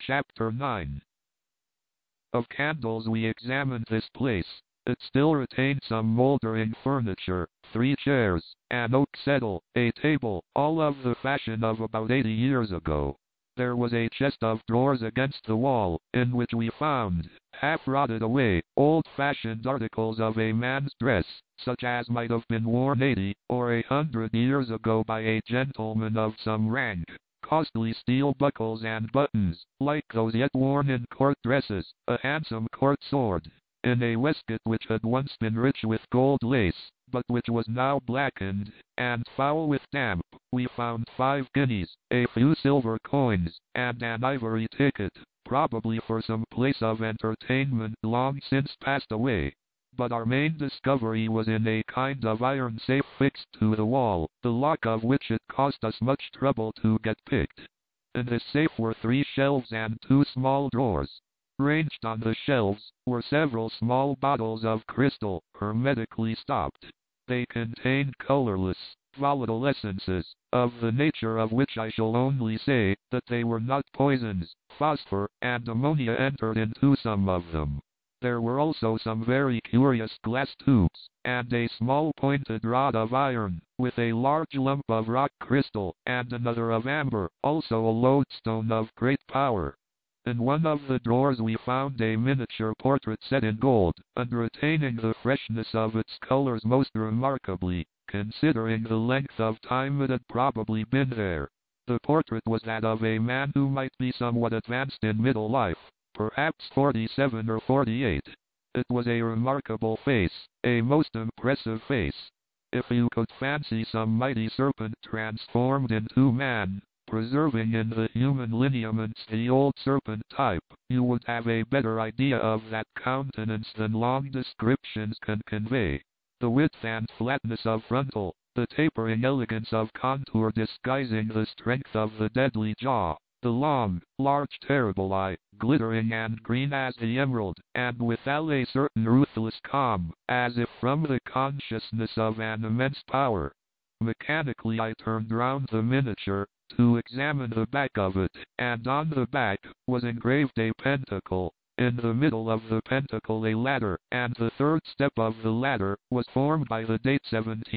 Chapter 9. Of candles we examined this place. It still retained some mouldering furniture, 3 chairs, an oak settle, a table, all of the fashion of about 80 years ago. There was a chest of drawers against the wall, in which we found, half rotted away, old-fashioned articles of a man's dress, such as might have been worn 80 or 100 years ago by a gentleman of some rank. Costly steel buckles and buttons, like those yet worn in court dresses, a handsome court sword. In a waistcoat which had once been rich with gold lace, but which was now blackened, and foul with damp, we found 5 guineas, a few silver coins, and an ivory ticket, probably for some place of entertainment long since passed away. But our main discovery was in a kind of iron safe fixed to the wall, the lock of which it cost us much trouble to get picked. In this safe were 3 shelves and 2 small drawers. Ranged on the shelves were several small bottles of crystal, hermetically stopped. They contained colorless, volatile essences, of the nature of which I shall only say that they were not poisons. Phosphor and ammonia entered into some of them. There were also some very curious glass tubes, and a small pointed rod of iron, with a large lump of rock crystal, and another of amber, also a lodestone of great power. In one of the drawers we found a miniature portrait set in gold, and retaining the freshness of its colors most remarkably, considering the length of time it had probably been there. The portrait was that of a man who might be somewhat advanced in middle life, perhaps 47 or 48. It was a remarkable face, a most impressive face. If you could fancy some mighty serpent transformed into man, preserving in the human lineaments the old serpent type, you would have a better idea of that countenance than long descriptions can convey. The width and flatness of frontal, the tapering elegance of contour disguising the strength of the deadly jaw, the long, large terrible eye, glittering and green as the emerald, and withal a certain ruthless calm, as if from the consciousness of an immense power. Mechanically I turned round the miniature, to examine the back of it, and on the back was engraved a pentacle, in the middle of the pentacle a ladder, and the 3rd step of the ladder was formed by the date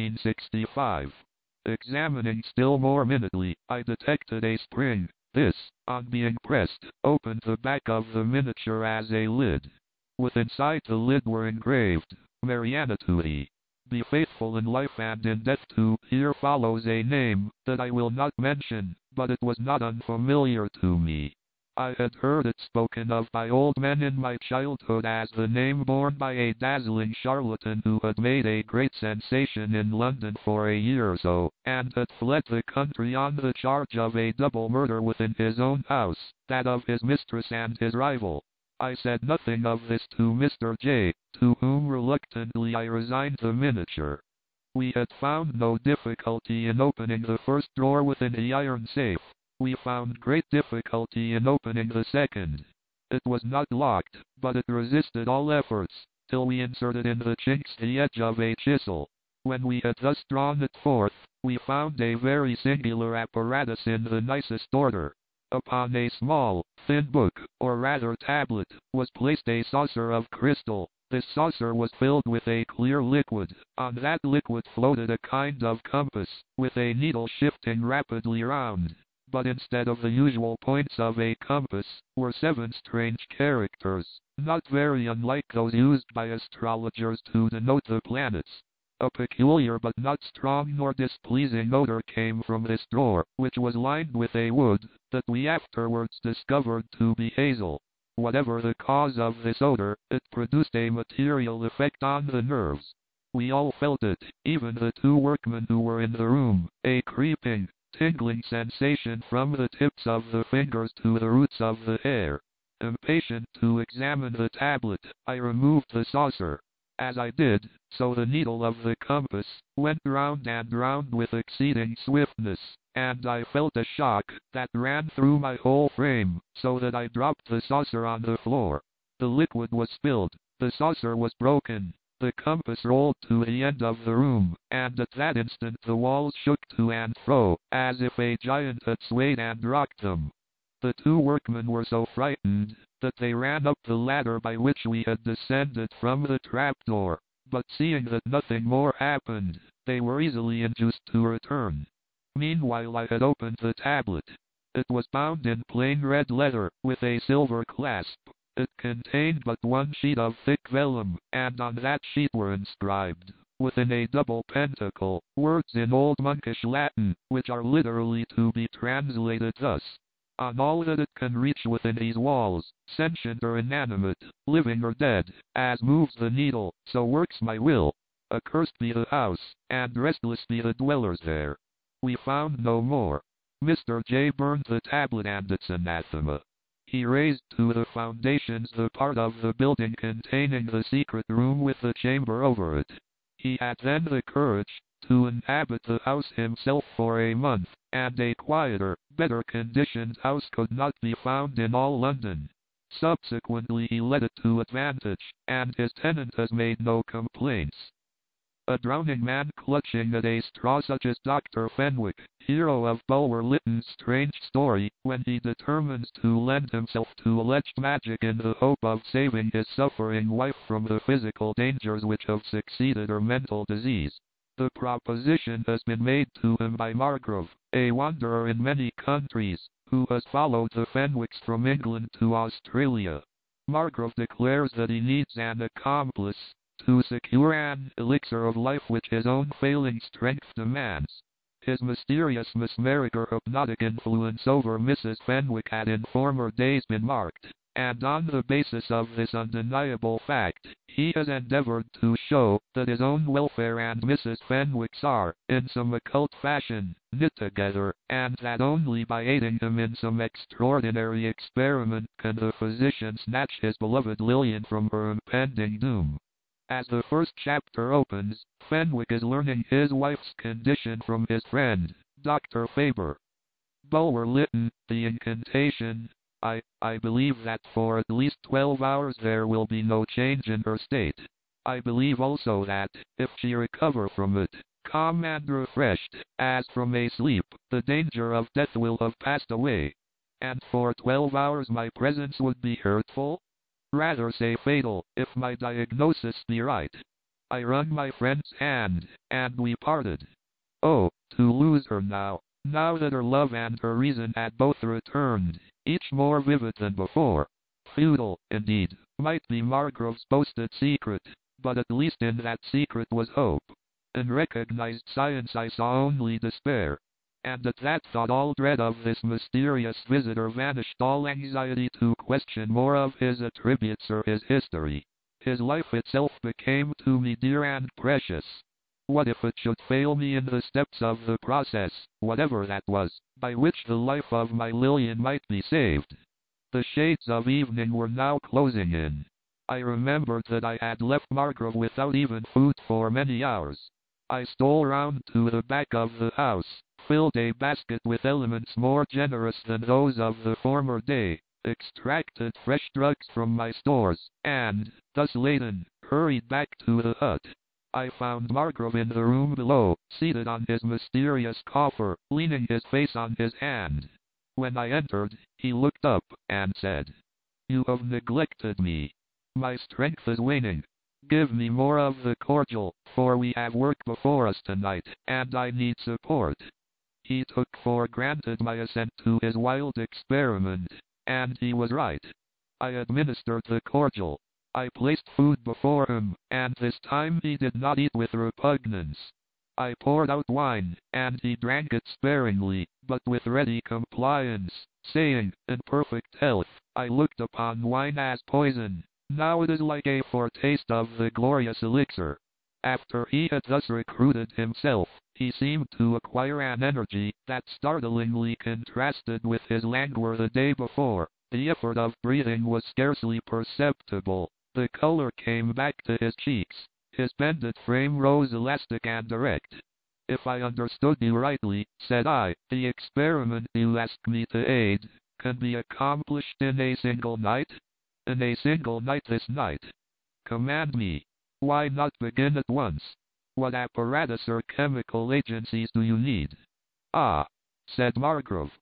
1765. Examining still more minutely, I detected a spring. This, on being pressed, opened the back of the miniature as a lid. Within inside the lid were engraved, Mariana Tui. Be faithful in life and in death too. Here follows a name that I will not mention, but it was not unfamiliar to me. I had heard it spoken of by old men in my childhood as the name borne by a dazzling charlatan who had made a great sensation in London for a year or so, and had fled the country on the charge of a double murder within his own house, that of his mistress and his rival. I said nothing of this to Mr. J., to whom reluctantly I resigned the miniature. We had found no difficulty in opening the first drawer within the iron safe. We found great difficulty in opening the second. It was not locked, but it resisted all efforts, till we inserted in the chinks the edge of a chisel. When we had thus drawn it forth, we found a very singular apparatus in the nicest order. Upon a small, thin book, or rather tablet, was placed a saucer of crystal. This saucer was filled with a clear liquid. On that liquid floated a kind of compass, with a needle shifting rapidly round. But instead of the usual points of a compass, were 7 strange characters, not very unlike those used by astrologers to denote the planets. A peculiar but not strong nor displeasing odor came from this drawer, which was lined with a wood, that we afterwards discovered to be hazel. Whatever the cause of this odor, it produced a material effect on the nerves. We all felt it, even the 2 workmen who were in the room, a creeping, tingling sensation from the tips of the fingers to the roots of the hair. Impatient to examine the tablet, I removed the saucer. As I did, so the needle of the compass went round and round with exceeding swiftness, and I felt a shock that ran through my whole frame, so that I dropped the saucer on the floor. The liquid was spilled, the saucer was broken, the compass rolled to the end of the room, and at that instant the walls shook to and fro, as if a giant had swayed and rocked them. The two workmen were so frightened that they ran up the ladder by which we had descended from the trapdoor, but seeing that nothing more happened, they were easily induced to return. Meanwhile I had opened the tablet. It was bound in plain red leather, with a silver clasp. It contained but one sheet of thick vellum, and on that sheet were inscribed, within a double pentacle, words in old monkish Latin, which are literally to be translated thus: on all that it can reach within these walls, sentient or inanimate, living or dead, as moves the needle, so works my will. Accursed be the house, and restless be the dwellers there. We found no more. Mr. J. burned the tablet and its anathema. He razed to the foundations the part of the building containing the secret room with the chamber over it. He had then the courage to inhabit the house himself for a month, and a quieter, better conditioned house could not be found in all London. Subsequently he let it to advantage, and his tenant has made no complaints. A drowning man clutching at a straw, such as Dr. Fenwick, hero of Bulwer Lytton's strange story, when he determines to lend himself to alleged magic in the hope of saving his suffering wife from the physical dangers which have succeeded her mental disease. The proposition has been made to him by Margrove, a wanderer in many countries, who has followed the Fenwicks from England to Australia. Margrove declares that he needs an accomplice to secure an elixir of life which his own failing strength demands. His mysterious mesmeric or hypnotic influence over Mrs. Fenwick had in former days been marked, and on the basis of this undeniable fact, he has endeavored to show that his own welfare and Mrs. Fenwick's are, in some occult fashion, knit together, and that only by aiding him in some extraordinary experiment can the physician snatch his beloved Lilian from her impending doom. As the first chapter opens, Fenwick is learning his wife's condition from his friend, Dr. Faber. Bulwer Lytton, the incantation: I believe that for at least 12 hours there will be no change in her state. I believe also that, if she recover from it, calm and refreshed, as from a sleep, the danger of death will have passed away. And for 12 hours my presence would be hurtful? Rather say fatal, if my diagnosis be right. I wrung my friend's hand, and we parted. Oh, to lose her now that her love and her reason had both returned, each more vivid than before. Futile, indeed, might be Margrove's boasted secret, but at least in that secret was hope. In recognized science I saw only despair. And at that thought all dread of this mysterious visitor vanished, all anxiety to question more of his attributes or his history. His life itself became to me dear and precious. What if it should fail me in the steps of the process, whatever that was, by which the life of my Lilian might be saved? The shades of evening were now closing in. I remembered that I had left Margrove without even food for many hours. I stole round to the back of the house, filled a basket with elements more generous than those of the former day, extracted fresh drugs from my stores, and, thus laden, hurried back to the hut. I found Margrove in the room below, seated on his mysterious coffer, leaning his face on his hand. When I entered, he looked up, and said, "You have neglected me. My strength is waning. Give me more of the cordial, for we have work before us tonight, and I need support." He took for granted my assent to his wild experiment, and he was right. I administered the cordial. I placed food before him, and this time he did not eat with repugnance. I poured out wine, and he drank it sparingly, but with ready compliance, saying, in perfect health, I looked upon wine as poison. Now it is like a foretaste of the glorious elixir. After he had thus recruited himself, he seemed to acquire an energy that startlingly contrasted with his languor the day before. The effort of breathing was scarcely perceptible. The color came back to his cheeks. His bended frame rose elastic and erect. "If I understood you rightly," said I, "the experiment you ask me to aid can be accomplished in a single night?" "In a single night this night." "Command me. Why not begin at once? What apparatus or chemical agencies do you need?" "Ah," said Margrove,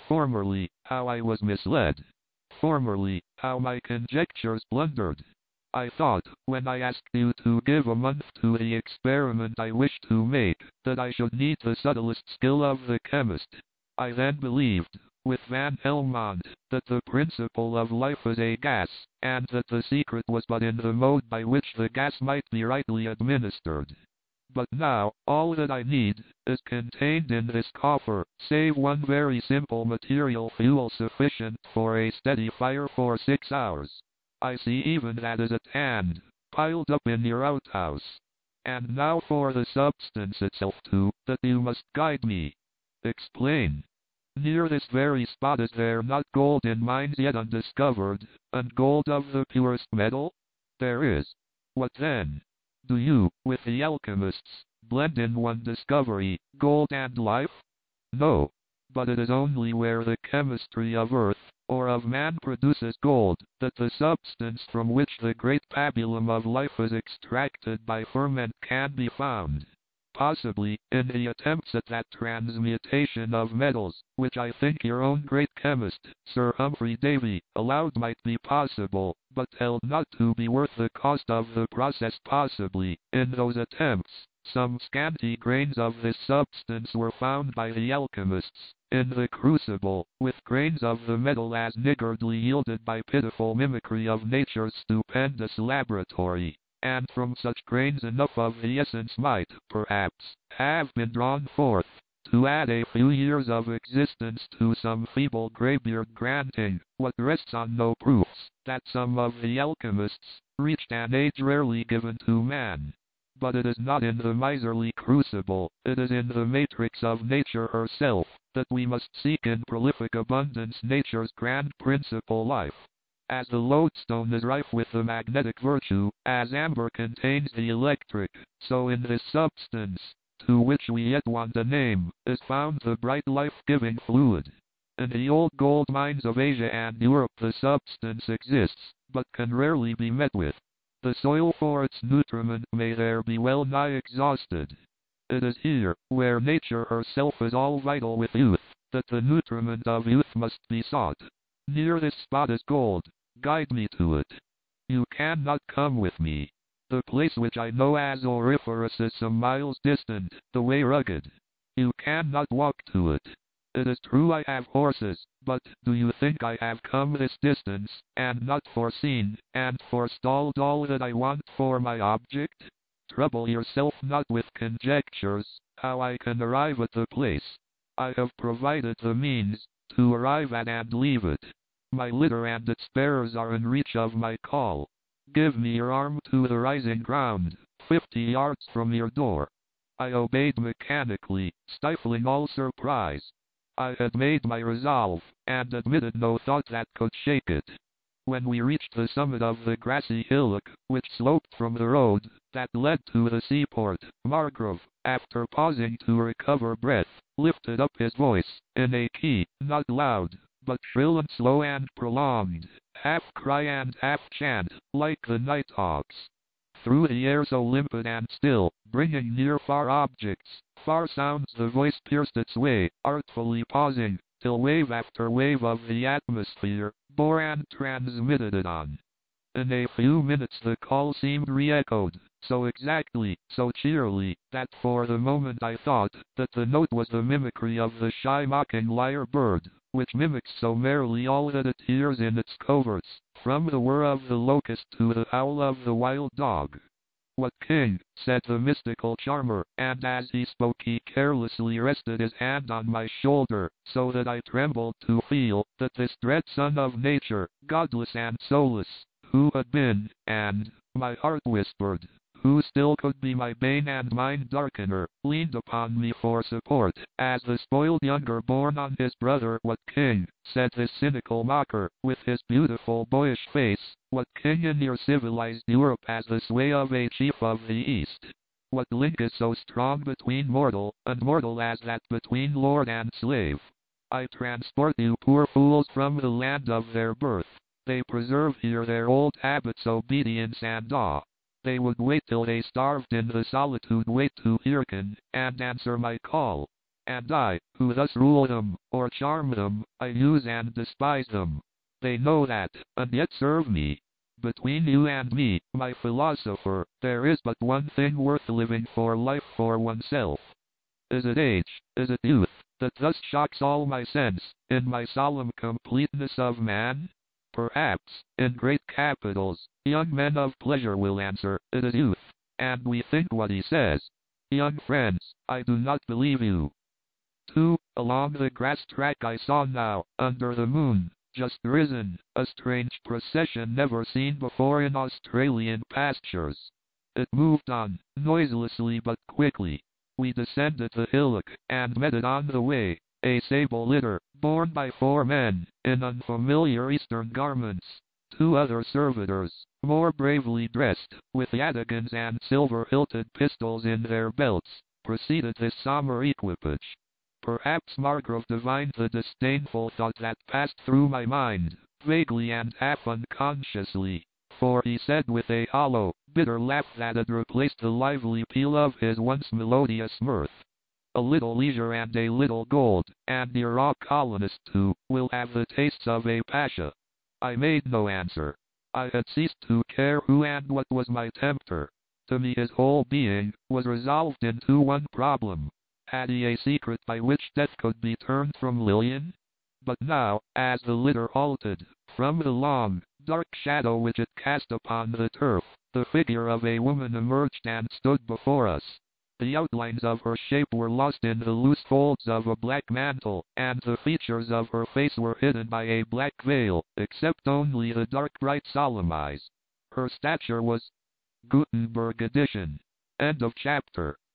Formerly, how I was misled. Formerly, how my conjectures blundered. I thought, when I asked you to give a month to the experiment I wished to make, that I should need the subtlest skill of the chemist. I then believed, with Van Helmont, that the principle of life is a gas, and that the secret was but in the mode by which the gas might be rightly administered. But now, all that I need, is contained in this coffer, save one very simple material fuel sufficient for a steady fire for 6 hours. I see even that is at hand, piled up in your outhouse. And now for the substance itself too, that you must guide me. Explain. Near this very spot is there not gold in mines yet undiscovered, and gold of the purest metal? There is. What then? Do you, with the alchemists, blend in one discovery, gold and life? No. But it is only where the chemistry of earth, or of man produces gold, that the substance from which the great pabulum of life is extracted by ferment can be found. Possibly, in the attempts at that transmutation of metals, which I think your own great chemist, Sir Humphrey Davy, allowed might be possible, but held not to be worth the cost of the process. Possibly, in those attempts, some scanty grains of this substance were found by the alchemists, in the crucible, with grains of the metal as niggardly yielded by pitiful mimicry of nature's stupendous laboratory. And from such grains enough of the essence might, perhaps, have been drawn forth, to add a few years of existence to some feeble greybeard, granting, what rests on no proofs, that some of the alchemists reached an age rarely given to man. But it is not in the miserly crucible, it is in the matrix of nature herself, that we must seek in prolific abundance nature's grand principle life. As the lodestone is rife with the magnetic virtue, as amber contains the electric, so in this substance, to which we yet want a name, is found the bright life-giving fluid. In the old gold mines of Asia and Europe the substance exists, but can rarely be met with. The soil for its nutriment may there be well nigh exhausted. It is here, where nature herself is all vital with youth, that the nutriment of youth must be sought. Near this spot is gold. Guide me to it. You cannot come with me. The place which I know as Auriferous is some miles distant, the way rugged. You cannot walk to it. It is true I have horses, but do you think I have come this distance, and not foreseen, and forestalled all that I want for my object? Trouble yourself not with conjectures, how I can arrive at the place. I have provided the means, to arrive at and leave it. My litter and its bearers are in reach of my call. Give me your arm to the rising ground, 50 yards from your door. I obeyed mechanically, stifling all surprise. I had made my resolve, and admitted no thought that could shake it. When we reached the summit of the grassy hillock, which sloped from the road that led to the seaport, Margrave, after pausing to recover breath, lifted up his voice, in a key, not loud, but shrill and slow and prolonged, half cry and half chant, like the nighthawks. Through the air so limpid and still, bringing near far objects, far sounds the voice pierced its way, artfully pausing, till wave after wave of the atmosphere bore and transmitted it on. In a few minutes the call seemed re-echoed, so exactly, so cheerily, that for the moment I thought that the note was the mimicry of the shy mocking lyre bird, which mimics so merrily all that it hears in its coverts, from the whir of the locust to the howl of the wild dog. "What king?" said the mystical charmer, and as he spoke he carelessly rested his hand on my shoulder, so that I trembled to feel that this dread son of nature, godless and soulless, who had been, and, my heart whispered, who still could be my bane and mind darkener, leaned upon me for support, as the spoiled younger born on his brother. "What king," said this cynical mocker, with his beautiful boyish face, "what king in your civilized Europe has the sway of a chief of the East? What link is so strong between mortal and mortal as that between lord and slave? I transport you poor fools from the land of their birth. They preserve here their old habits, obedience and awe. They would wait till they starved in the solitude, wait to hearken, and answer my call. And I, who thus rule them, or charm them, I use and despise them. They know that, and yet serve me. Between you and me, my philosopher, there is but one thing worth living for, life for oneself. Is it age, is it youth, that thus shocks all my sense, in my solemn completeness of man? Perhaps, in great capitals, young men of pleasure will answer, it is youth, and we think what he says. Young friends, I do not believe you. 2. Along the grass track I saw now, under the moon, just risen, a strange procession never seen before in Australian pastures. It moved on, noiselessly but quickly. We descended the hillock, and met it on the way, a sable litter, borne by 4 men, in unfamiliar Eastern garments. 2 other servitors, more bravely dressed, with yataghans and silver-hilted pistols in their belts, preceded this somber equipage. Perhaps Margrove divined the disdainful thought that passed through my mind, vaguely and half unconsciously, for he said with a hollow, bitter laugh that had replaced the lively peal of his once melodious mirth, "A little leisure and a little gold, and your raw colonist too will have the tastes of a pasha." I made no answer. I had ceased to care who and what was my tempter. To me his whole being was resolved into one problem. Had he a secret by which death could be turned from Lilian? But now, as the litter halted, from the long, dark shadow which it cast upon the turf, the figure of a woman emerged and stood before us. The outlines of her shape were lost in the loose folds of a black mantle, and the features of her face were hidden by a black veil, except only the dark bright solemn eyes. Her stature was Gutenberg edition. End of chapter.